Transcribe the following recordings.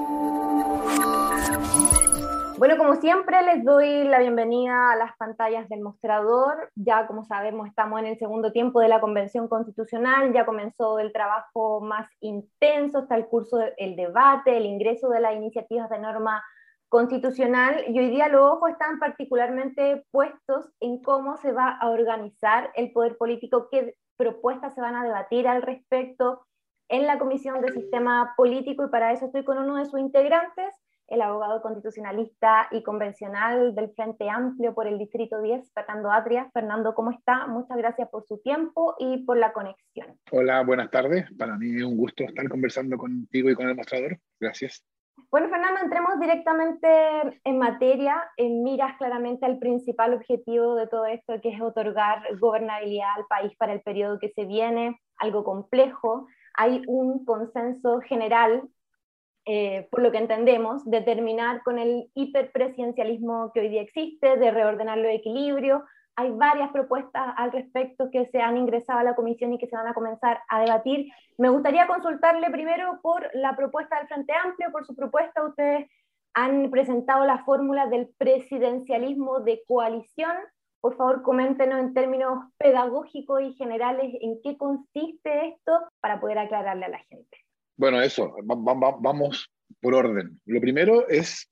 Bueno, como siempre, les doy la bienvenida a las pantallas del mostrador. Ya, como sabemos, estamos en el segundo tiempo de la Convención Constitucional, ya comenzó el trabajo más intenso, está el curso del debate, el ingreso de las iniciativas de norma constitucional, y hoy día los ojos están particularmente puestos en cómo se va a organizar el poder político, qué propuestas se van a debatir al respecto en la Comisión de Sistema Político, y para eso estoy con uno de sus integrantes, el abogado constitucionalista y convencional del Frente Amplio por el Distrito 10, Fernando Atria. Fernando, ¿cómo está? Muchas gracias por su tiempo y por la conexión. Hola, buenas tardes. Para mí es un gusto estar conversando contigo y con el mostrador. Gracias. Bueno, Fernando, entremos directamente en materia. Miras claramente al principal objetivo de todo esto, que es otorgar gobernabilidad al país para el periodo que se viene, algo complejo. Hay un consenso general, por lo que entendemos, de terminar con el hiperpresidencialismo que hoy día existe, de reordenar los equilibrios. Hay varias propuestas al respecto que se han ingresado a la comisión y que se van a comenzar a debatir. Me gustaría consultarle primero por la propuesta del Frente Amplio, por su propuesta. Ustedes han presentado la fórmula del presidencialismo de coalición. Por favor, coméntenos en términos pedagógicos y generales en qué consiste esto para poder aclararle a la gente. Bueno, eso, vamos por orden. Lo primero es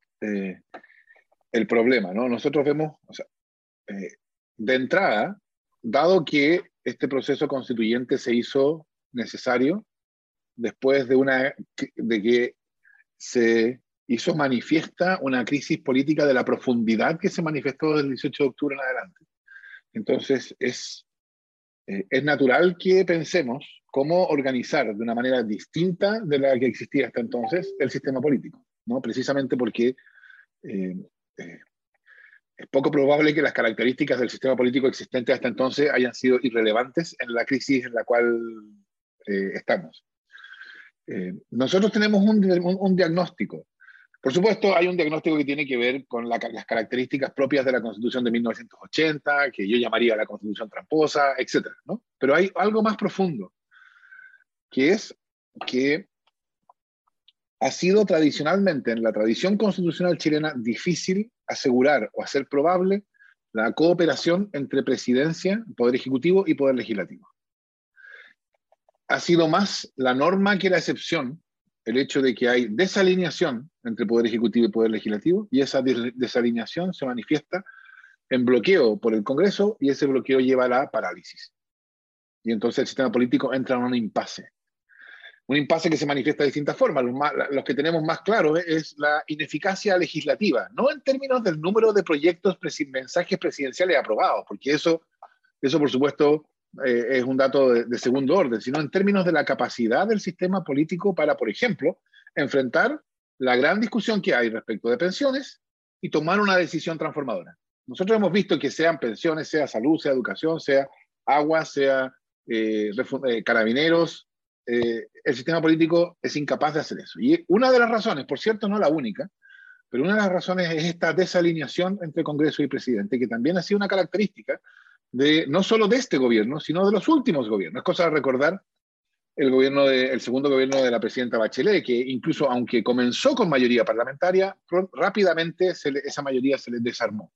el problema, ¿no? Nosotros vemos, o sea, de entrada, dado que este proceso constituyente se hizo necesario después de que se hizo manifiesta una crisis política de la profundidad que se manifestó desde el 18 de octubre en adelante. Entonces, es natural que pensemos cómo organizar de una manera distinta de la que existía hasta entonces el sistema político, ¿no? Precisamente porque eh, eh, es poco probable que las características del sistema político existente hasta entonces hayan sido irrelevantes en la crisis en la cual estamos. Nosotros tenemos un diagnóstico. Por supuesto, hay un diagnóstico que tiene que ver con las características propias de la Constitución de 1980, que yo llamaría la Constitución tramposa, etcétera, ¿no? Pero hay algo más profundo, que es que ha sido tradicionalmente, en la tradición constitucional chilena, difícil asegurar o hacer probable la cooperación entre presidencia, poder ejecutivo y poder legislativo. Ha sido más la norma que la excepción el hecho de que hay desalineación entre poder ejecutivo y poder legislativo, y esa desalineación se manifiesta en bloqueo por el Congreso, y ese bloqueo lleva a la parálisis. Y entonces el sistema político entra en un impasse. Un impasse que se manifiesta de distintas formas. Los que tenemos más claros es la ineficacia legislativa, no en términos del número de proyectos, mensajes presidenciales aprobados, porque eso por supuesto, es un dato de segundo orden, sino en términos de la capacidad del sistema político para, por ejemplo, enfrentar la gran discusión que hay respecto de pensiones y tomar una decisión transformadora. Nosotros hemos visto que sean pensiones, sea salud, sea educación, sea agua, sea carabineros, el sistema político es incapaz de hacer eso. Y una de las razones, por cierto, no la única, pero una de las razones es esta desalineación entre Congreso y presidente, que también ha sido una característica no solo de este gobierno, sino de los últimos gobiernos. Es cosa de recordar el segundo gobierno de la presidenta Bachelet, que incluso aunque comenzó con mayoría parlamentaria, rápidamente esa mayoría se les desarmó.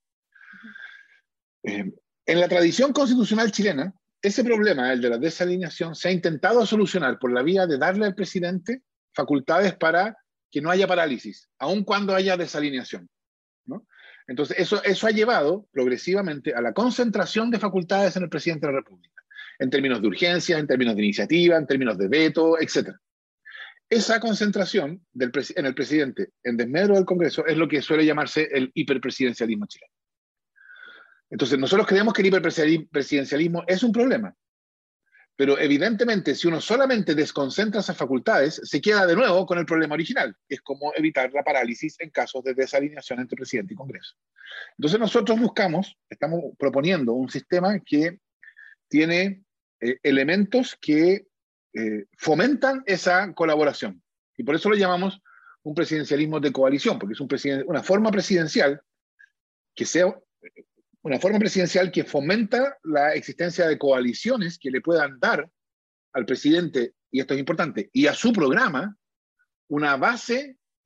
En la tradición constitucional chilena, ese problema, el de la desalineación, se ha intentado solucionar por la vía de darle al presidente facultades para que no haya parálisis, aun cuando haya desalineación, ¿no? Entonces, eso ha llevado progresivamente a la concentración de facultades en el presidente de la República, en términos de urgencia, en términos de iniciativa, en términos de veto, etc. Esa concentración en el presidente en desmedro del Congreso es lo que suele llamarse el hiperpresidencialismo chileno. Entonces, nosotros creemos que el hiperpresidencialismo es un problema, pero evidentemente si uno solamente desconcentra esas facultades, se queda de nuevo con el problema original, que es cómo evitar la parálisis en casos de desalineación entre presidente y Congreso. Entonces nosotros estamos proponiendo un sistema que tiene elementos que fomentan esa colaboración, y por eso lo llamamos un presidencialismo de coalición, porque es una forma presidencial que sea una forma presidencial que fomenta la existencia de coaliciones que le puedan dar al presidente, y esto es importante, y a su programa, una base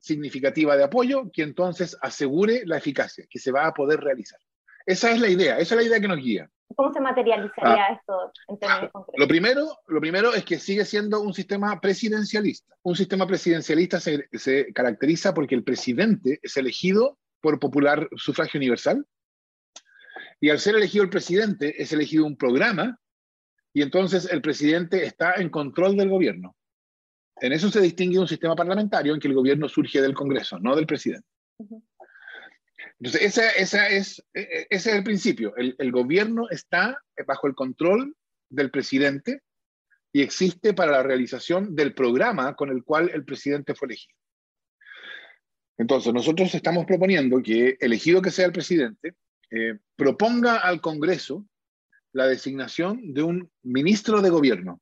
significativa de apoyo que entonces asegure la eficacia, que se va a poder realizar. Esa es la idea que nos guía. ¿Cómo se materializaría esto en términos concretos? Lo primero es que sigue siendo un sistema presidencialista. Un sistema presidencialista se caracteriza porque el presidente es elegido por popular sufragio universal, y al ser elegido el presidente es elegido un programa, y entonces el presidente está en control del gobierno. En eso se distingue un sistema parlamentario en que el gobierno surge del Congreso, no del presidente. Entonces, ese es el principio. El gobierno está bajo el control del presidente y existe para la realización del programa con el cual el presidente fue elegido. Entonces, nosotros estamos proponiendo que, elegido que sea el presidente, proponga al Congreso la designación de un ministro de gobierno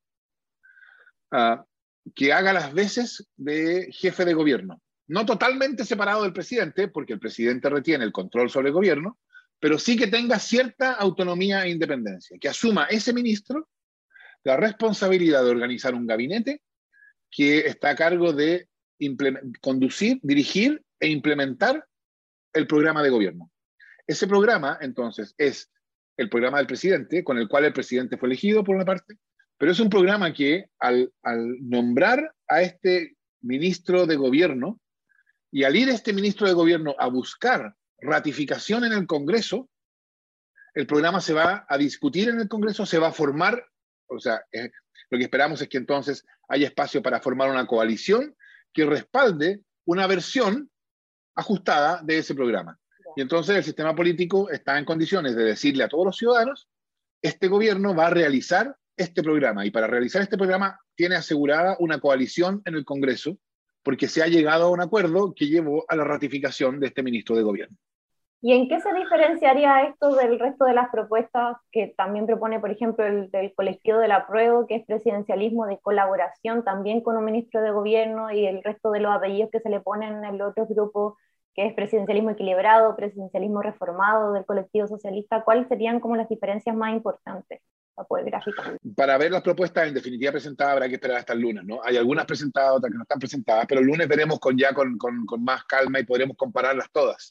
que haga las veces de jefe de gobierno. No totalmente separado del presidente, porque el presidente retiene el control sobre el gobierno, pero sí que tenga cierta autonomía e independencia, que asuma ese ministro la responsabilidad de organizar un gabinete que está a cargo de conducir, dirigir e implementar el programa de gobierno. Ese programa, entonces, es el programa del presidente, con el cual el presidente fue elegido, por una parte, pero es un programa que, al nombrar a este ministro de gobierno, y al ir este ministro de gobierno a buscar ratificación en el Congreso, el programa se va a discutir en el Congreso, se va a formar, o sea, lo que esperamos es que entonces haya espacio para formar una coalición que respalde una versión ajustada de ese programa. Y entonces el sistema político está en condiciones de decirle a todos los ciudadanos, este gobierno va a realizar este programa, y para realizar este programa tiene asegurada una coalición en el Congreso, porque se ha llegado a un acuerdo que llevó a la ratificación de este ministro de gobierno. ¿Y en qué se diferenciaría esto del resto de las propuestas que también propone, por ejemplo, el del colectivo del apruebo, que es presidencialismo de colaboración también con un ministro de gobierno, y el resto de los apellidos que se le ponen en el otro grupo, que es presidencialismo equilibrado, presidencialismo reformado del colectivo socialista? ¿Cuáles serían como las diferencias más importantes para poder graficar? Para ver las propuestas en definitiva presentadas habrá que esperar hasta el lunes, ¿no? Hay algunas presentadas, otras que no están presentadas, pero el lunes veremos con más calma y podremos compararlas todas.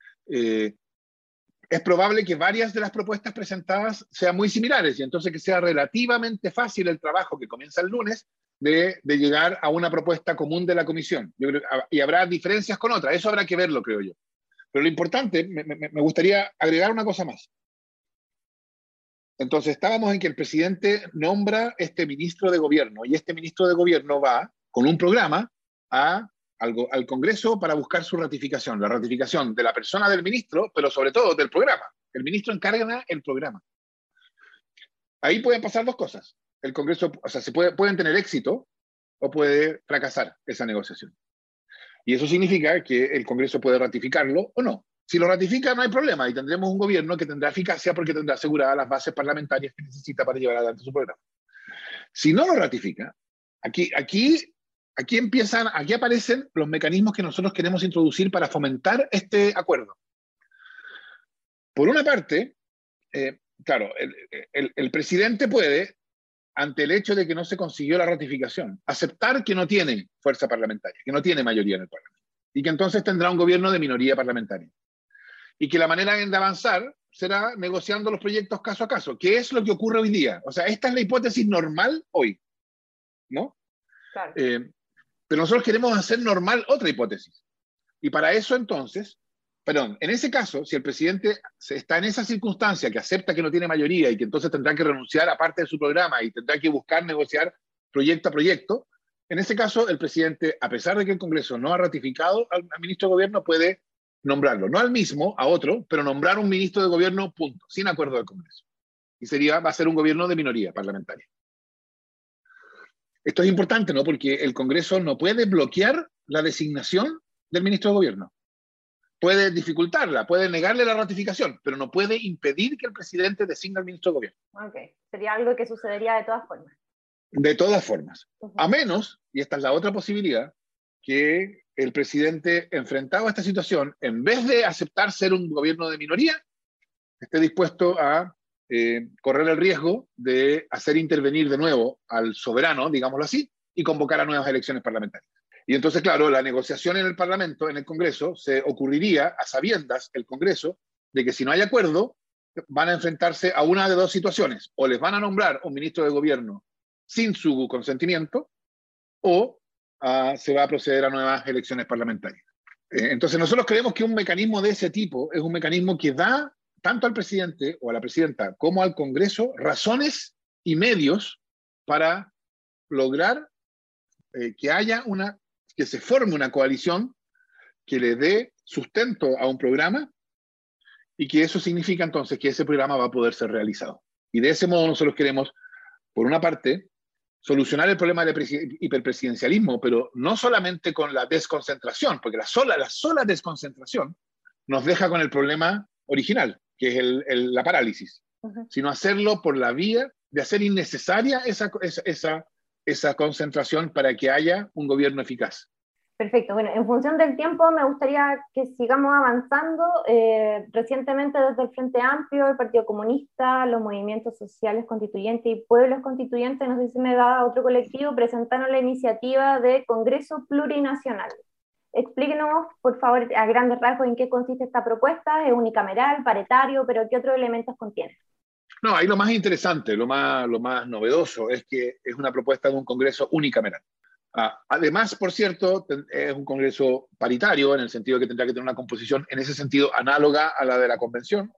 Es probable que varias de las propuestas presentadas sean muy similares, y entonces que sea relativamente fácil el trabajo que comienza el lunes de llegar a una propuesta común de la comisión. Yo creo, y habrá diferencias con otras, eso habrá que verlo, creo yo. Pero lo importante, me gustaría agregar una cosa más. Entonces estábamos en que el presidente nombra este ministro de gobierno, y este ministro de gobierno va con un programa al Congreso para buscar su ratificación, la ratificación de la persona del ministro, pero sobre todo del programa. El ministro encarga el programa. Ahí pueden pasar dos cosas. El Congreso, o sea, pueden tener éxito o puede fracasar esa negociación. Y eso significa que el Congreso puede ratificarlo o no. Si lo ratifica, no hay problema, y tendremos un gobierno que tendrá eficacia porque tendrá aseguradas las bases parlamentarias que necesita para llevar adelante su programa. Si no lo ratifica, aquí aparecen los mecanismos que nosotros queremos introducir para fomentar este acuerdo. Por una parte, claro, el presidente puede, ante el hecho de que no se consiguió la ratificación, aceptar que no tiene fuerza parlamentaria, que no tiene mayoría en el Parlamento, y que entonces tendrá un gobierno de minoría parlamentaria. Y que la manera de avanzar será negociando los proyectos caso a caso, que es lo que ocurre hoy día. O sea, esta es la hipótesis normal hoy, ¿no? Claro. Pero nosotros queremos hacer normal otra hipótesis. Y para eso entonces, en ese caso, si el presidente está en esa circunstancia que acepta que no tiene mayoría y que entonces tendrá que renunciar a parte de su programa y tendrá que buscar negociar proyecto a proyecto, en ese caso el presidente, a pesar de que el Congreso no ha ratificado al ministro de gobierno, puede nombrarlo, no al mismo, a otro, pero nombrar un ministro de gobierno, punto, sin acuerdo del Congreso. Y va a ser un gobierno de minoría parlamentaria. Esto es importante, ¿no? Porque el Congreso no puede bloquear la designación del ministro de gobierno. Puede dificultarla, puede negarle la ratificación, pero no puede impedir que el presidente designe al ministro de gobierno. Ok, sería algo que sucedería de todas formas. De todas formas. A menos, y esta es la otra posibilidad, que el presidente, enfrentado a esta situación, en vez de aceptar ser un gobierno de minoría, esté dispuesto a correr el riesgo de hacer intervenir de nuevo al soberano, digámoslo así, y convocar a nuevas elecciones parlamentarias. Y entonces, claro, la negociación en el Parlamento, en el Congreso, se ocurriría a sabiendas el Congreso de que si no hay acuerdo, van a enfrentarse a una de dos situaciones. O les van a nombrar un ministro de gobierno sin su consentimiento, o se va a proceder a nuevas elecciones parlamentarias. Entonces, nosotros creemos que un mecanismo de ese tipo es un mecanismo que da tanto al presidente o a la presidenta como al Congreso razones y medios para lograr que se forme una coalición que le dé sustento a un programa y que eso significa entonces que ese programa va a poder ser realizado. Y de ese modo nosotros queremos, por una parte, solucionar el problema del hiperpresidencialismo, pero no solamente con la desconcentración, porque la sola desconcentración nos deja con el problema original, que es la parálisis, sino hacerlo por la vía de hacer innecesaria esa concentración para que haya un gobierno eficaz. Perfecto. Bueno, en función del tiempo me gustaría que sigamos avanzando. Recientemente desde el Frente Amplio, el Partido Comunista, los movimientos sociales constituyentes y pueblos constituyentes, no sé si me da otro colectivo, presentaron la iniciativa de Congreso Plurinacional. Explíquenos, por favor, a grandes rasgos en qué consiste esta propuesta. ¿Es unicameral, paritario, pero qué otros elementos contiene? No, ahí lo más interesante, lo más novedoso es que es una propuesta de un Congreso unicameral. Además, por cierto, es un Congreso paritario en el sentido de que tendrá que tener una composición en ese sentido análoga a la de la Convención,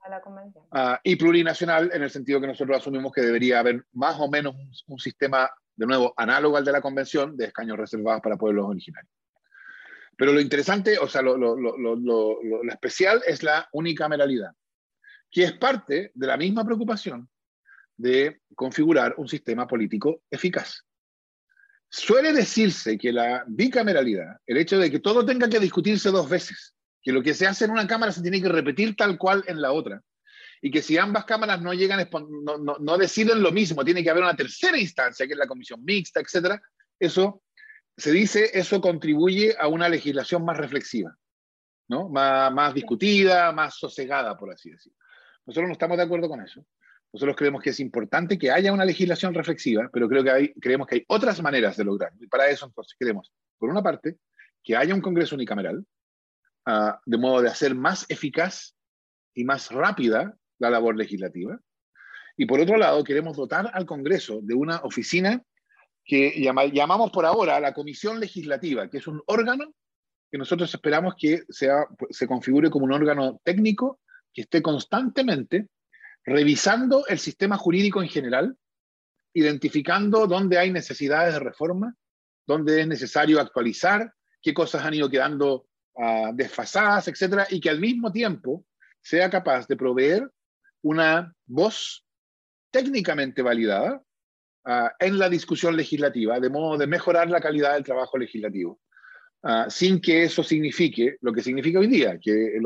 y plurinacional en el sentido que nosotros asumimos que debería haber más o menos un sistema, de nuevo, análogo al de la Convención, de escaños reservados para pueblos originarios. Pero lo interesante, o sea, lo especial es la unicameralidad, que es parte de la misma preocupación de configurar un sistema político eficaz. Suele decirse que la bicameralidad, el hecho de que todo tenga que discutirse dos veces, que lo que se hace en una cámara se tiene que repetir tal cual en la otra, y que si ambas cámaras no llegan, no deciden lo mismo, tiene que haber una tercera instancia, que es la comisión mixta, etc. Eso contribuye a una legislación más reflexiva, ¿no? Más discutida, más sosegada, por así decirlo. Nosotros no estamos de acuerdo con eso. Nosotros creemos que es importante que haya una legislación reflexiva, pero creemos que hay otras maneras de lograrlo. Y para eso, entonces, queremos, por una parte, que haya un Congreso unicameral, de modo de hacer más eficaz y más rápida la labor legislativa. Y por otro lado, queremos dotar al Congreso de una oficina que llamamos por ahora la Comisión Legislativa, que es un órgano que nosotros esperamos que se configure como un órgano técnico que esté constantemente revisando el sistema jurídico en general, identificando dónde hay necesidades de reforma, dónde es necesario actualizar, qué cosas han ido quedando desfasadas, etcétera, y que al mismo tiempo sea capaz de proveer una voz técnicamente validada en la discusión legislativa, de modo de mejorar la calidad del trabajo legislativo. Sin que eso signifique lo que significa hoy día, que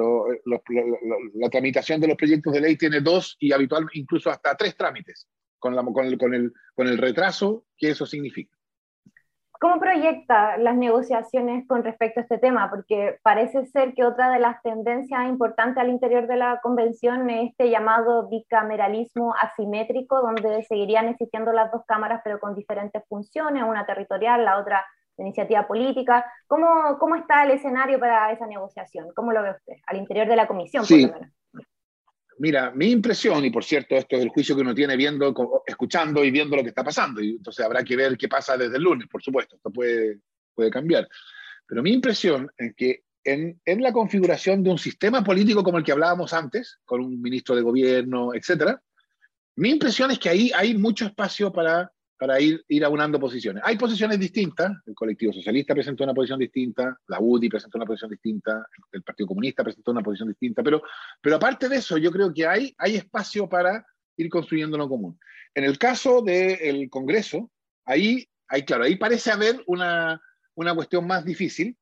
la tramitación de los proyectos de ley tiene dos y habitualmente incluso hasta tres trámites, con el retraso que eso significa. ¿Cómo proyecta las negociaciones con respecto a este tema? Porque parece ser que otra de las tendencias importantes al interior de la convención es este llamado bicameralismo asimétrico, donde seguirían existiendo las dos cámaras pero con diferentes funciones, una territorial, la otra de iniciativa política. ¿Cómo está el escenario para esa negociación? ¿Cómo lo ve usted? Al interior de la comisión, sí. por lo menos. Mira, mi impresión, y por cierto, esto es el juicio que uno tiene escuchando y viendo lo que está pasando, y entonces habrá que ver qué pasa desde el lunes, por supuesto, esto puede cambiar. Pero mi impresión es que en la configuración de un sistema político como el que hablábamos antes, con un ministro de gobierno, etc., mi impresión es que ahí hay mucho espacio para ir aunando posiciones. Hay posiciones distintas, el colectivo socialista presentó una posición distinta, la UDI presentó una posición distinta, el Partido Comunista presentó una posición distinta, pero aparte de eso, yo creo que hay espacio para ir construyendo lo común. En el caso del Congreso, ahí parece haber una cuestión más difícil,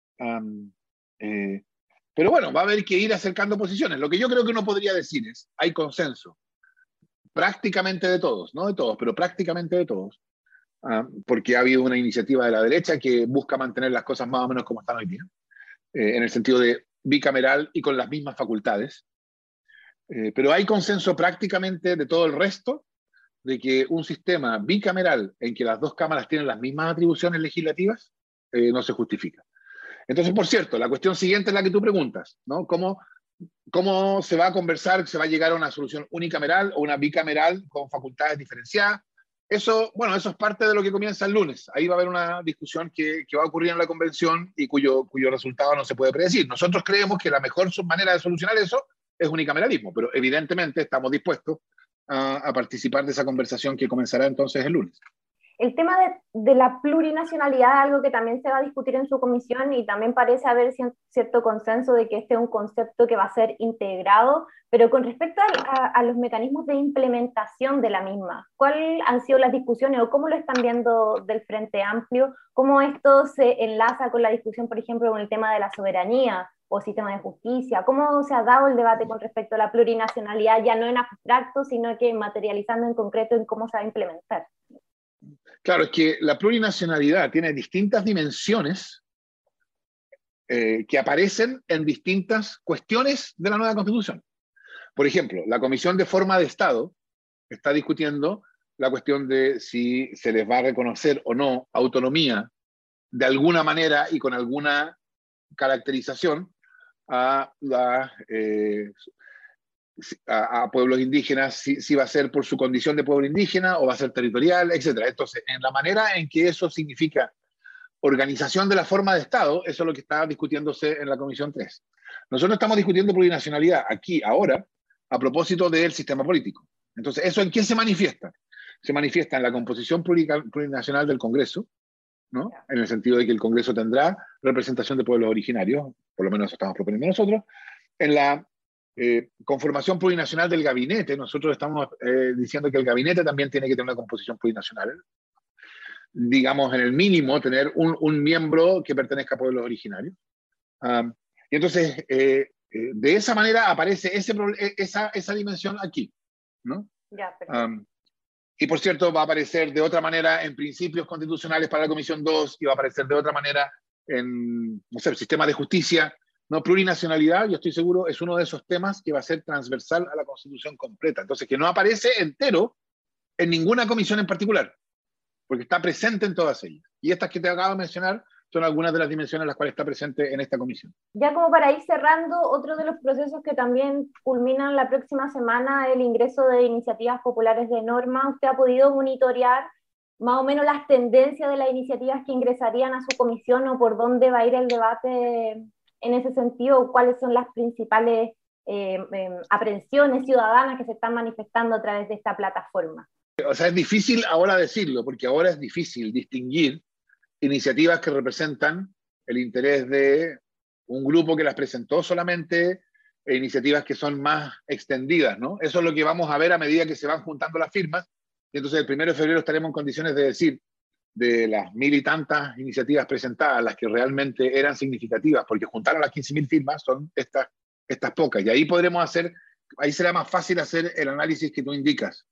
pero bueno, va a haber que ir acercando posiciones. Lo que yo creo que uno podría decir es, hay consenso prácticamente de todos, no de todos, pero prácticamente de todos, porque ha habido una iniciativa de la derecha que busca mantener las cosas más o menos como están hoy día, en el sentido de bicameral y con las mismas facultades, pero hay consenso prácticamente de todo el resto de que un sistema bicameral en que las dos cámaras tienen las mismas atribuciones legislativas no se justifica. Entonces, por cierto, la cuestión siguiente es la que tú preguntas, ¿no? ¿Cómo se va a conversar? ¿Se va a llegar a una solución unicameral o una bicameral con facultades diferenciadas? Eso, bueno, eso es parte de lo que comienza el lunes. Ahí va a haber una discusión que va a ocurrir en la convención y cuyo resultado no se puede predecir. Nosotros creemos que la mejor manera de solucionar eso es unicameralismo, pero evidentemente estamos dispuestos a participar de esa conversación que comenzará entonces el lunes. El tema de la plurinacionalidad es algo que también se va a discutir en su comisión y también parece haber cierto consenso de que este es un concepto que va a ser integrado, pero con respecto a los mecanismos de implementación de la misma, ¿cuáles han sido las discusiones o cómo lo están viendo del Frente Amplio? ¿Cómo esto se enlaza con la discusión, por ejemplo, con el tema de la soberanía o sistema de justicia? ¿Cómo se ha dado el debate con respecto a la plurinacionalidad, ya no en abstracto, sino que materializando en concreto en cómo se va a implementar? Claro, es que la plurinacionalidad tiene distintas dimensiones que aparecen en distintas cuestiones de la nueva Constitución. Por ejemplo, la Comisión de Forma de Estado está discutiendo la cuestión de si se les va a reconocer o no autonomía de alguna manera y con alguna caracterización a pueblos indígenas, si va a ser por su condición de pueblo indígena o va a ser territorial, etc. Entonces, en la manera en que eso significa organización de la forma de Estado, eso es lo que está discutiéndose en la Comisión 3. Nosotros estamos discutiendo plurinacionalidad aquí, ahora, a propósito del sistema político. Entonces, ¿eso en qué se manifiesta? Se manifiesta en la composición plurinacional del Congreso, ¿no? En el sentido de que el Congreso tendrá representación de pueblos originarios, por lo menos eso estamos proponiendo nosotros. En la conformación plurinacional del gabinete, nosotros estamos diciendo que el gabinete también tiene que tener una composición plurinacional. Digamos, en el mínimo, tener un miembro que pertenezca a pueblos originarios. Y entonces, de esa manera aparece esa dimensión aquí, ¿no? Ya, y por cierto, va a aparecer de otra manera en principios constitucionales para la Comisión 2 y va a aparecer de otra manera en, no sé, el sistema de justicia. No, plurinacionalidad, yo estoy seguro, es uno de esos temas que va a ser transversal a la Constitución completa. Entonces, que no aparece entero en ninguna comisión en particular, porque está presente en todas ellas. Y estas que te acabo de mencionar son algunas de las dimensiones en las cuales está presente en esta comisión. Ya como para ir cerrando, otro de los procesos que también culminan la próxima semana, el ingreso de iniciativas populares de norma. ¿Usted ha podido monitorear más o menos las tendencias de las iniciativas que ingresarían a su comisión o por dónde va a ir el debate en ese sentido? ¿Cuáles son las principales aprehensiones ciudadanas que se están manifestando a través de esta plataforma? O sea, es difícil ahora decirlo, porque ahora es difícil distinguir iniciativas que representan el interés de un grupo que las presentó solamente e iniciativas que son más extendidas, ¿no? Eso es lo que vamos a ver a medida que se van juntando las firmas, y entonces el 1 de febrero estaremos en condiciones de decir de las 1000 y tantas iniciativas presentadas, las que realmente eran significativas, porque juntaron las 15.000 firmas, son estas pocas, y ahí podremos ahí será más fácil hacer el análisis que tú indicas.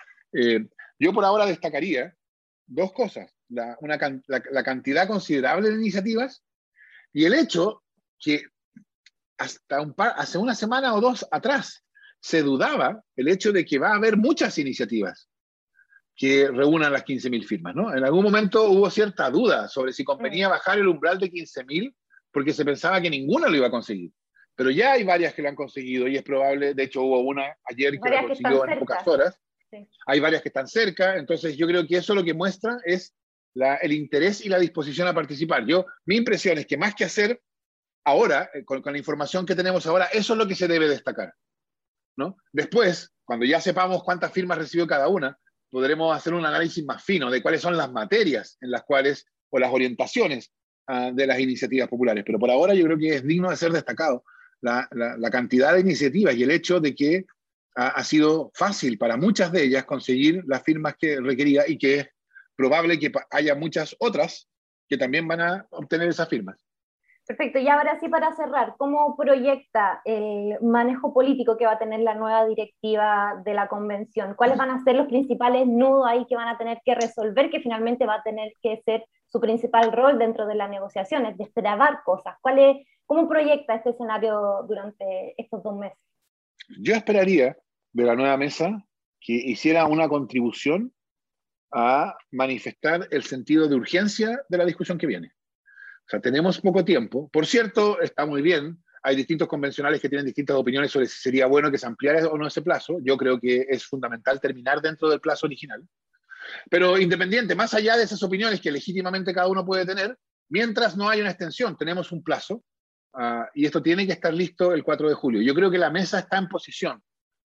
Yo por ahora destacaría dos cosas, la cantidad considerable de iniciativas y el hecho que hasta hace una semana o dos atrás se dudaba el hecho de que va a haber muchas iniciativas que reúnan las 15.000 firmas, ¿no? En algún momento hubo cierta duda sobre si convenía bajar el umbral de 15.000 porque se pensaba que ninguna lo iba a conseguir. Pero ya hay varias que lo han conseguido y es probable, de hecho hubo una ayer que la consiguió en pocas horas. Sí. Hay varias que están cerca, entonces yo creo que eso lo que muestra es el interés y la disposición a participar. Mi impresión es que más que hacer ahora, con la información que tenemos ahora, eso es lo que se debe destacar, ¿no? Después, cuando ya sepamos cuántas firmas recibió cada una, podremos hacer un análisis más fino de cuáles son las materias en las cuales, o las orientaciones de las iniciativas populares. Pero por ahora yo creo que es digno de ser destacado la cantidad de iniciativas y el hecho de que ha sido fácil para muchas de ellas conseguir las firmas que requería y que es probable que haya muchas otras que también van a obtener esas firmas. Perfecto, y ahora sí para cerrar, ¿cómo proyecta el manejo político que va a tener la nueva directiva de la convención? ¿Cuáles van a ser los principales nudos ahí que van a tener que resolver, que finalmente va a tener que ser su principal rol dentro de las negociaciones, destrabar cosas? ¿Cómo proyecta este escenario durante estos 2 meses? Yo esperaría de la nueva mesa que hiciera una contribución a manifestar el sentido de urgencia de la discusión que viene. O sea, tenemos poco tiempo. Por cierto, está muy bien. Hay distintos convencionales que tienen distintas opiniones sobre si sería bueno que se ampliara o no ese plazo. Yo creo que es fundamental terminar dentro del plazo original. Pero independiente, más allá de esas opiniones que legítimamente cada uno puede tener, mientras no haya una extensión, tenemos un plazo, y esto tiene que estar listo el 4 de julio. Yo creo que la mesa está en posición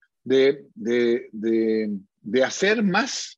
de hacer más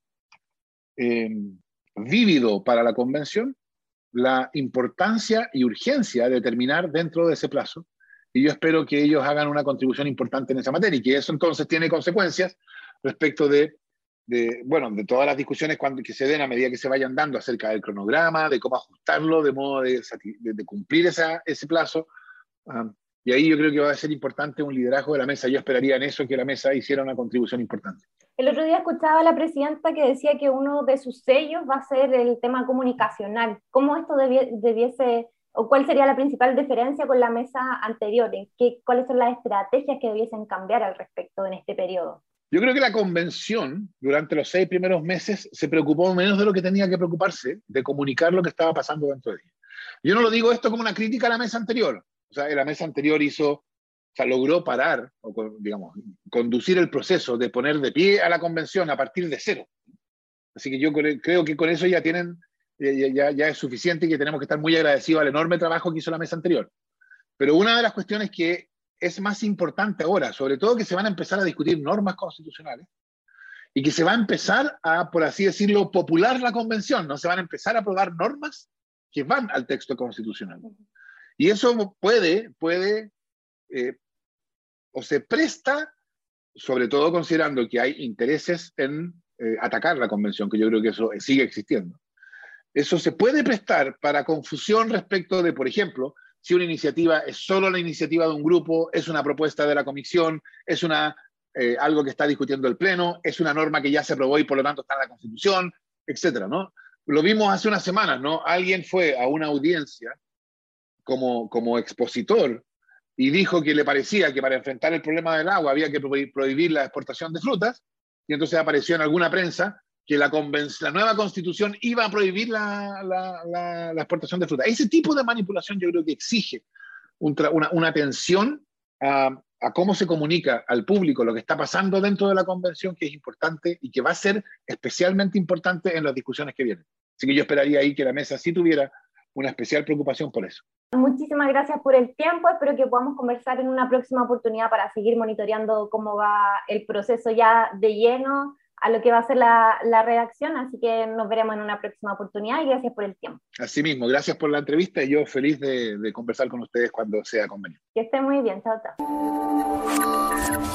vívido para la convención la importancia y urgencia de terminar dentro de ese plazo. Y yo espero que ellos hagan una contribución importante en esa materia y que eso entonces tiene consecuencias respecto bueno, de todas las discusiones que se den a medida que se vayan dando acerca del cronograma, de cómo ajustarlo, de modo de cumplir ese plazo. Y ahí yo creo que va a ser importante un liderazgo de la mesa. Yo esperaría en eso que la mesa hiciera una contribución importante. El otro día escuchaba a la presidenta que decía que uno de sus sellos va a ser el tema comunicacional. ¿Cómo esto debiese, o cuál sería la principal diferencia con la mesa anterior? ¿Cuáles son las estrategias que debiesen cambiar al respecto en este periodo? Yo creo que la convención, durante los 6 primeros meses, se preocupó menos de lo que tenía que preocuparse, de comunicar lo que estaba pasando dentro de ella. Yo no lo digo esto como una crítica a la mesa anterior. O sea, la mesa anterior logró parar, o digamos, conducir el proceso de poner de pie a la convención a partir de cero. Así que yo creo que con eso ya es suficiente y que tenemos que estar muy agradecidos al enorme trabajo que hizo la mesa anterior. Pero una de las cuestiones que es más importante ahora, sobre todo que se van a empezar a discutir normas constitucionales y que se va a empezar a, por así decirlo, popular la convención, ¿no? Se van a empezar a aprobar normas que van al texto constitucional. Y eso puede o se presta, sobre todo considerando que hay intereses en atacar la convención, que yo creo que eso sigue existiendo. Eso se puede prestar para confusión respecto de, por ejemplo, si una iniciativa es solo la iniciativa de un grupo, es una propuesta de la comisión, es algo que está discutiendo el Pleno, es una norma que ya se aprobó y por lo tanto está en la Constitución, etcétera, ¿no? Lo vimos hace unas semanas, ¿no? Alguien fue a una audiencia como expositor y dijo que le parecía que para enfrentar el problema del agua había que prohibir la exportación de frutas, y entonces apareció en alguna prensa que la nueva constitución iba a prohibir la exportación de frutas. Ese tipo de manipulación yo creo que exige una atención a cómo se comunica al público lo que está pasando dentro de la convención, que es importante y que va a ser especialmente importante en las discusiones que vienen. Así que yo esperaría ahí que la mesa sí tuviera una especial preocupación por eso. Muchísimas gracias por el tiempo. Espero que podamos conversar en una próxima oportunidad para seguir monitoreando cómo va el proceso ya de lleno a lo que va a ser la redacción. Así que nos veremos en una próxima oportunidad y gracias por el tiempo. Asimismo, gracias por la entrevista y yo feliz de conversar con ustedes cuando sea conveniente. Que estén muy bien. Chao, chao.